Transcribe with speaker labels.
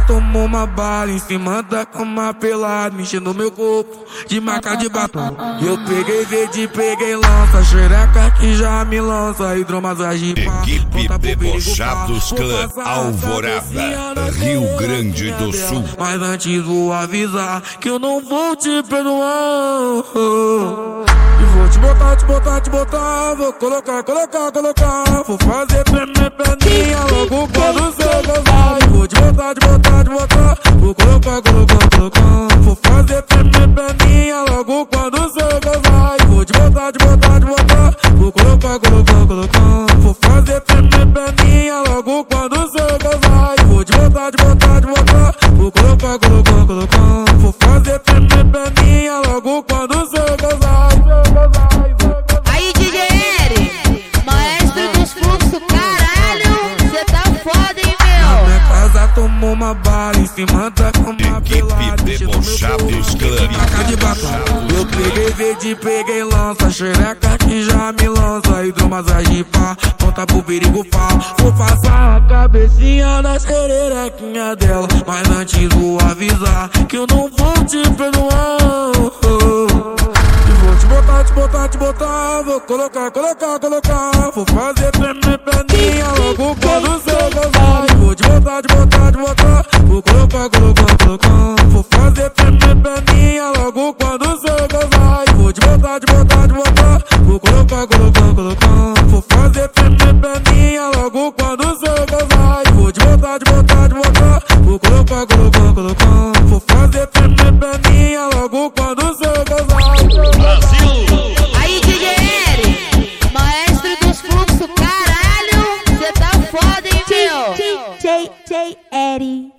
Speaker 1: tomou uma bala em cima da cama pelada, mexendo no meu corpo de marca de batom. Eu peguei verde, peguei lança, xereca que já me lança, hidromassagem pá.
Speaker 2: Equipe Debochados Clã Alvorada, Rio Grande do Sul.
Speaker 1: Mas antes vou avisar que eu não vou te perdoar. E vou te botar, vou colocar. Vou fazer tremer perninha logo quando cê gozar. E vou te botar, vou colocar. Vou fazer tremer perninha logo quando cê gozar. E vou te botar, vou colocar. Vou fazer tremer perninha logo quando cê gozar. E vou te botar, vou colocar. Vou fazer tremer perninha logo quando cê gozar.
Speaker 3: Aí, DJ Eri, maestro dos fluxos, caralho, cê tá foda, hein,
Speaker 1: Na minha
Speaker 3: meu?
Speaker 1: casa tomou uma bala em cima da cama pelada,
Speaker 2: Equipe Debochados Clã
Speaker 1: marca de batom. Eu peguei verde, peguei lança, xereca que já me lança, hidromassagem pá, ponta pro perigo pá. Vou passar a cabecinha na xererequinha dela, mas antes vou avisar que eu não vou te perdoar. E vou te botar, vou colocar. Vou fazer tremer perninha logo quando cê gozar. E vou te botar, vou colocar. Vou fazer tremer perninha logo quando cê gozar. E vou te botar, vou colocar. Vou fazer tremer perninha logo quando cê gozar. E vou te botar, vou colocar. Vou fazer tremer perninha logo quando cê gozar.
Speaker 3: Aí, DJ Eri, maestro dos fluxos, caralho, cê tá foda, hein, meu?
Speaker 4: DJ Eri.